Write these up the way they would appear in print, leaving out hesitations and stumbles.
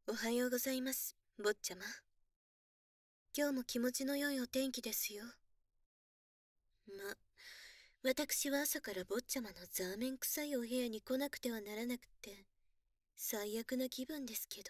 おはようございます、坊ちゃま。今日も気持ちの良いお天気ですよ。私は朝から坊ちゃまのザーメン臭いお部屋に来なくてはならなくて、最悪な気分ですけど。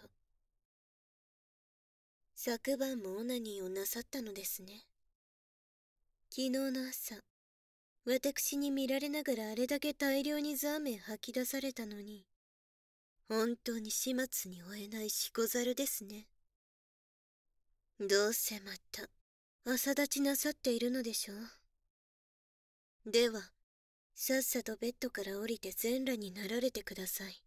昨晩もオナニーをなさったのですね。昨日の朝、私に見られながらあれだけ大量にザーメン吐き出されたのに、本当に始末に負えないしこざるですね。どうせまた朝立ちなさっているのでしょう。では、さっさとベッドから降りて全裸になられてください。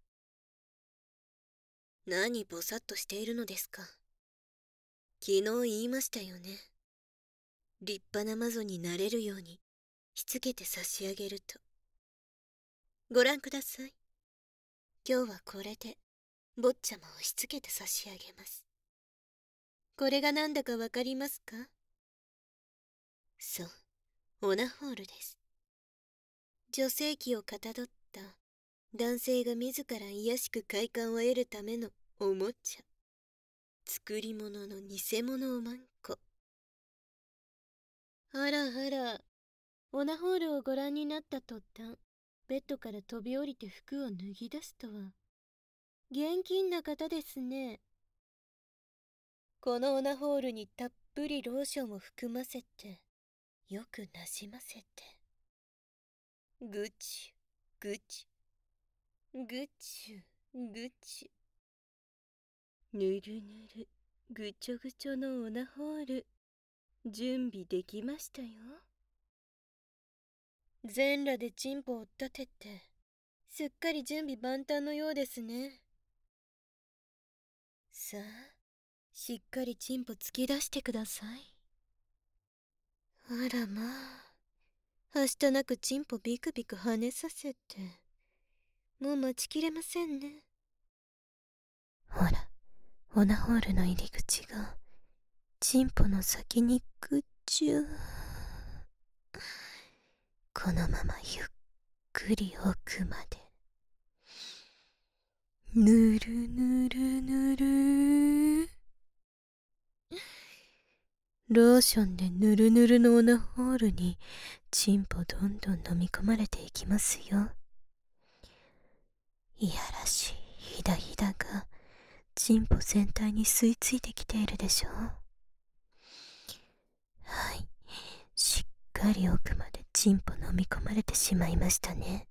何ぼさっとしているのですか。昨日言いましたよね。立派な魔女になれるようにしつけて差し上げると。ご覧ください。今日はこれで坊ちゃまをしつけて差し上げます。これが何だかわかりますか。そう、オナホールです。女性器をかたどった男性が自ら卑しく快感を得るためのおもちゃ。作り物の偽物おまんこ。あらあら、オナホールをご覧になった途端、ベッドから飛び降りて服を脱ぎ出すとは、現金な方ですね。このオナホールにたっぷりローションを含ませて、よくなじませて。ぐちゅ、ぐちゅ、ぐちゅ、ぐちゅ。ぬるぬる、ぐちょぐちょのオナホール、準備できましたよ。全裸でチンポを立てて、すっかり準備万端のようですね。さあ、しっかりチンポ突き出してください。あらまあ、はしたなくチンポビクビク跳ねさせて、もう待ちきれませんね。ほら、オナホールの入り口が、チンポの先にぐっちゅー。このままゆっくり奥まで。ぬるぬるぬる。ローションでぬるぬるのオナホールにチンポどんどん飲み込まれていきますよ。いやらしいヒダヒダがチンポ全体に吸い付いてきているでしょう。はい、しっかり奥までチンポ飲み込まれてしまいましたね。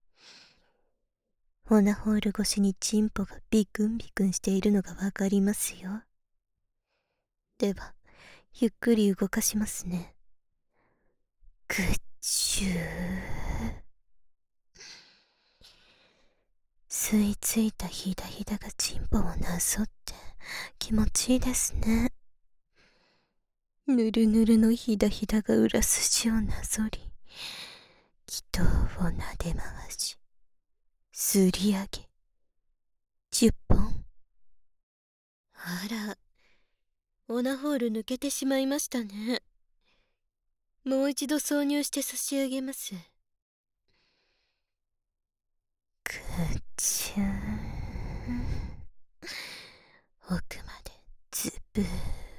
オナホール越しにチンポがビクンビクンしているのがわかりますよ。では、ゆっくり動かしますね。ぐっちゅー。吸い付いたヒダヒダがチンポをなぞって気持ちいいですね。ぬるぬるのヒダヒダが裏筋をなぞり、気筒をなで回し、すり上げ、10本。あら、オナホール抜けてしまいましたね。もう一度挿入して差し上げます。ぐっちゅー。奥までズブー。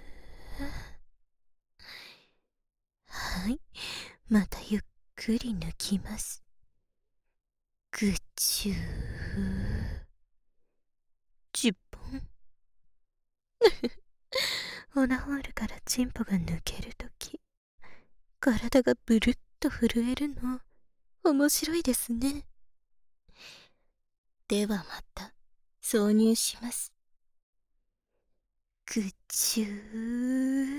はい、またゆっくり抜きます。ぐっちゅー。10本。オナホールからチンポが抜けるとき、体がブルッと震えるの、面白いですね。ではまた、挿入します。ぐっちゅー。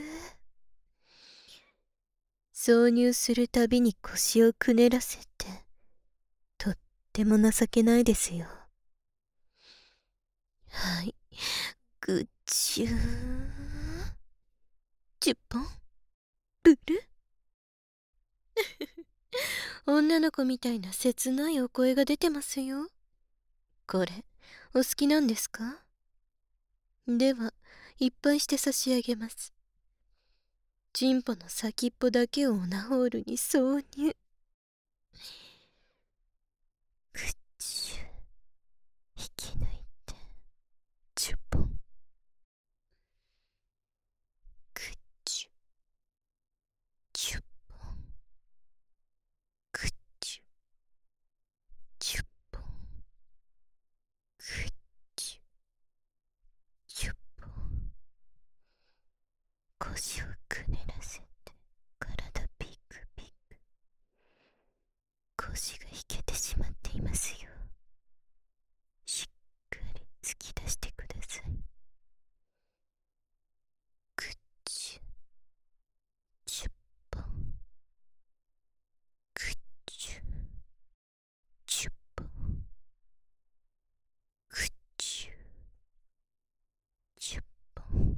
挿入するたびに腰をくねらせて、とっても情けないですよ。はい、ぐっちゅー。10本ブル女の子みたいな切ないお声が出てますよ。これ、お好きなんですか？では、いっぱいして差し上げます。チンポの先っぽだけをオナホールに挿入。ぐっちゅ。引き抜いて、10本。 腰をくねらせて、体ピクピク。腰が引けてしまっていますよ。しっかり突き出してください。くっちゅ、10本。くっちゅ、10本。くっちゅ、10本。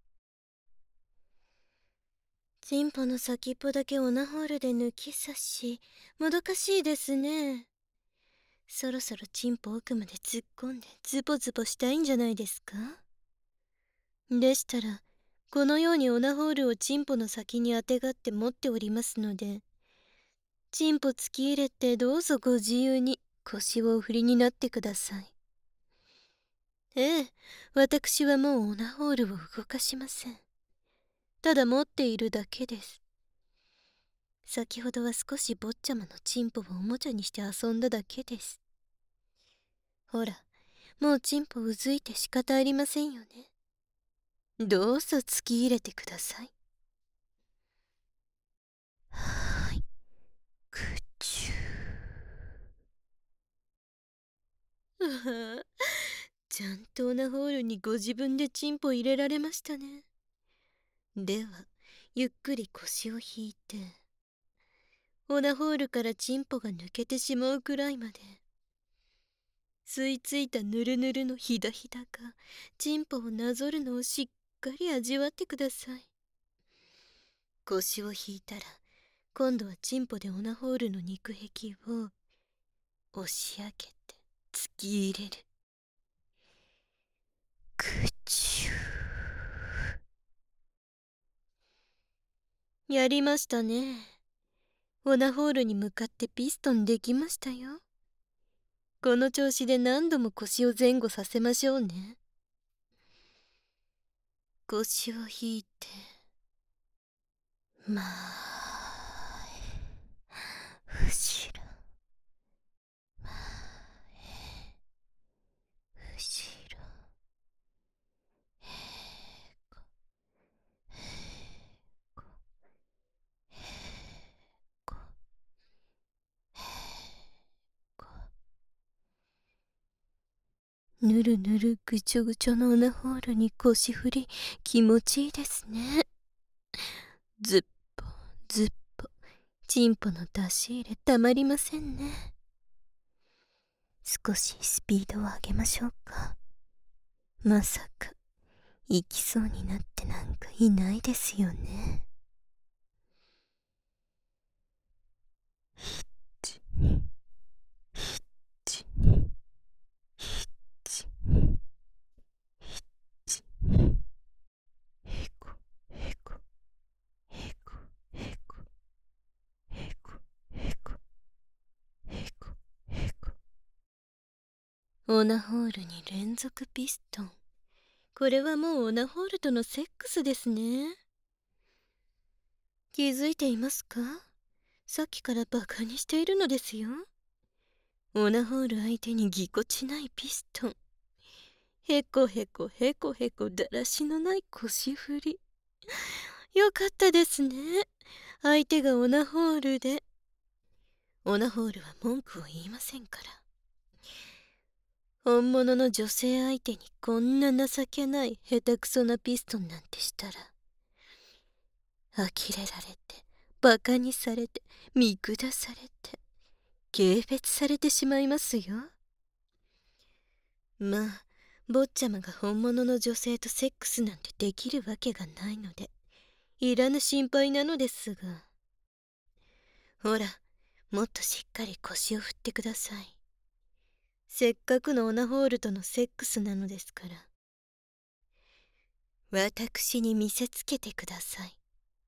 チンポの先っぽだけオナホールで抜き差し、もどかしいですね。そろそろチンポ奥まで突っ込んでズボズボしたいんじゃないですか？でしたら、このようにオナホールをチンポの先にあてがって持っておりますので、チンポ突き入れてどうぞご自由に腰をお振りになってください。ええ、私はもうオナホールを動かしません。ただ持っているだけです。先ほどは少し坊ちゃまのチンポをおもちゃにして遊んだだけです。ほら、もうチンポうずいて仕方ありませんよね。どうぞ突き入れてください。はーい。くちゅー。うわぁ、ちゃんとオナホールにご自分でチンポ入れられましたね。では、ゆっくり腰を引いて、オナホールからチンポが抜けてしまうくらいまで、吸い付いたぬるぬるのひだひだがチンポをなぞるのをしっかり味わってください。腰を引いたら、今度はチンポでオナホールの肉壁を押し上げて突き入れる。くちゅー。やりましたね。オナホールに向かってピストンできましたよ。この調子で何度も腰を前後させましょうね。腰を引いて、前、後ろ、前、後ろ、へこ、へこ、へこ、へこ。ぬるぬるぐちょぐちょのオナホールに腰振り、気持ちいいですね。ずっぽずっぽ、チンポの出し入れたまりませんね。少しスピードを上げましょうか。まさか行きそうになってなんかいないですよね。ひっちに、ひっちに、ひっちに、ひっちに、へこへこへこへこへこへこへこへこ。オナホールに連続ピストン。これはもうオナホールとのセックスですね。気づいていますか？さっきからバカにしているのですよ。オナホール相手にぎこちないピストン。へこへこへこへこだらしのない腰振り。よかったですね。相手がオナホールで。オナホールは文句を言いませんから。本物の女性相手にこんな情けない下手くそなピストンなんてしたら、呆れられて、バカにされて、見下されて、軽蔑されてしまいますよ。まあ、坊ちゃまが本物の女性とセックスなんてできるわけがないので、いらぬ心配なのですが。ほら、もっとしっかり腰を振ってください。せっかくのオナホールとのセックスなのですから。私に見せつけてください。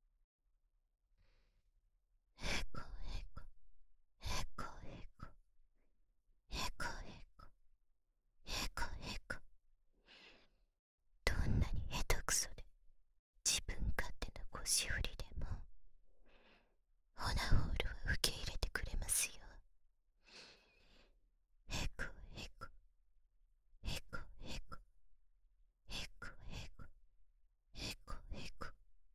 へこへこ、へこへこ、へこへこ、へこへこ。どんなに下手くそで自分勝手な腰振りでも、オナホールは受け入れてくれますよ。へこへこ、へこへこ、へこへこ、へこへこ。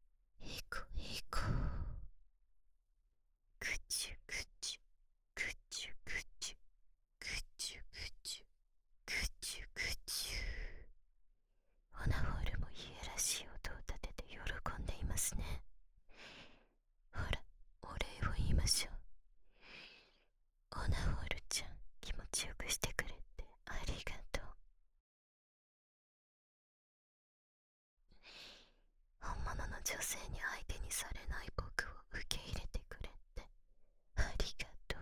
女性に相手にされない僕を受け入れてくれてありがと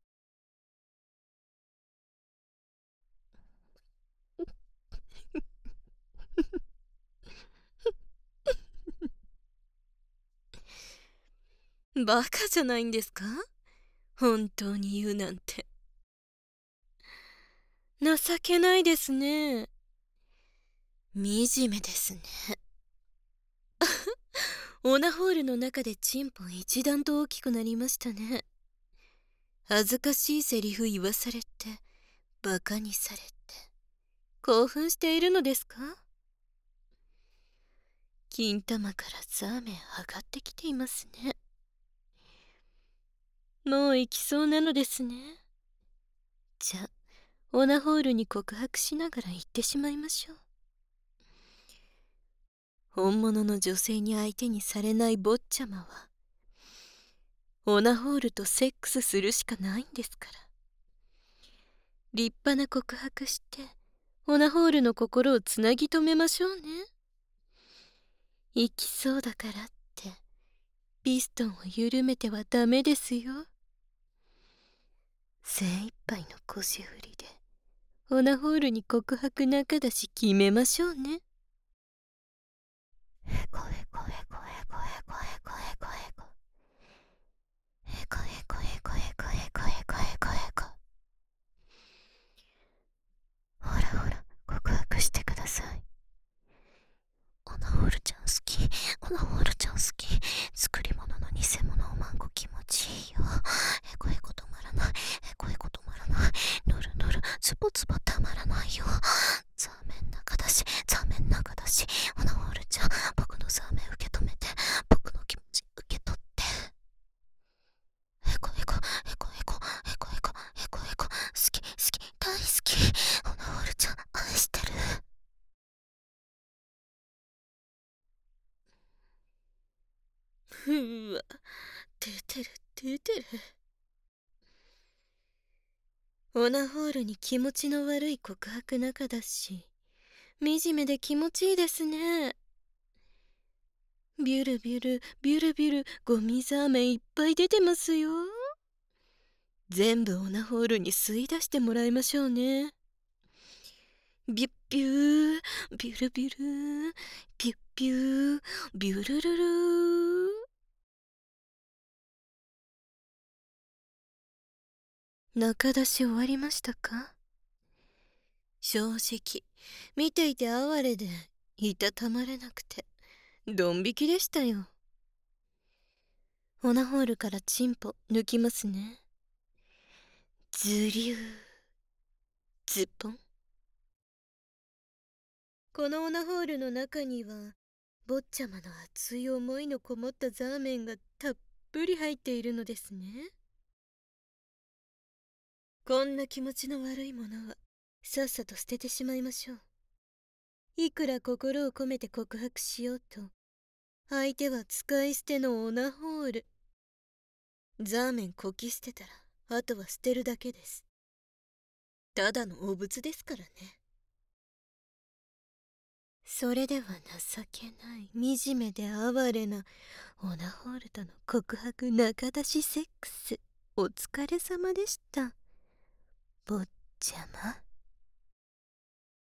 う。バカじゃないんですか？本当に言うなんて。情けないですね。惨めですね。オナホールの中でチンポン一段と大きくなりましたね。恥ずかしいセリフ言わされて、バカにされて、興奮しているのですか？金玉からザーメン上がってきていますね。もう行きそうなのですね。じゃあ、オナホールに告白しながら行ってしまいましょう。本物の女性に相手にされない坊ちゃまは、オナホールとセックスするしかないんですから。立派な告白して、オナホールの心をつなぎ止めましょうね。行きそうだからって、ピストンを緩めてはダメですよ。精一杯の腰振りで、オナホールに告白仲出し決めましょうね。へこへこへこへこへこへこへこへこ。へこへこへこへこへこへこへこへこ。ほらほら、告白してください。オナホールちゃん好き。オナホールちゃん好き。作り物の偽物おまんこ気持ちいいよ。へこへこ止まらない。へこへこ止まらない。ぬるぬる、つぼつぼたまらないよ。ザーメン中だし、ザーメン中だし。オナホールちゃん、僕のザーメン受け止めて。僕の気持ち受け取って。へこへこ、へこへこ、へこへこ、へこへこ。好き、好き、大好き。オナホールちゃん、愛してる。うわ、出てる出てる。オナホールに気持ちの悪い告白仲だし、惨めで気持ちいいですね。ビュルビュルビュルビュル、ゴミザーメンいっぱい出てますよ。全部オナホールに吸い出してもらいましょうね。ビュッビュー、ビュルビュル、ビュッビュー、ビュルルルー。仲出し終わりましたか？正直、見ていて哀れで、いたたまれなくて、ドン引きでしたよ。オナホールからチンポ抜きますね。ズリュー、ズッポン。このオナホールの中には、坊ちゃまの熱い思いのこもったザーメンがたっぷり入っているのですね。こんな気持ちの悪いものはさっさと捨ててしまいましょう。いくら心を込めて告白しようと、相手は使い捨てのオナホール。ザーメンこき捨てたら、あとは捨てるだけです。ただの汚物ですからね。それでは情けない、惨めで哀れなオナホールとの告白仲出しセックス、お疲れ様でした。坊ちゃま。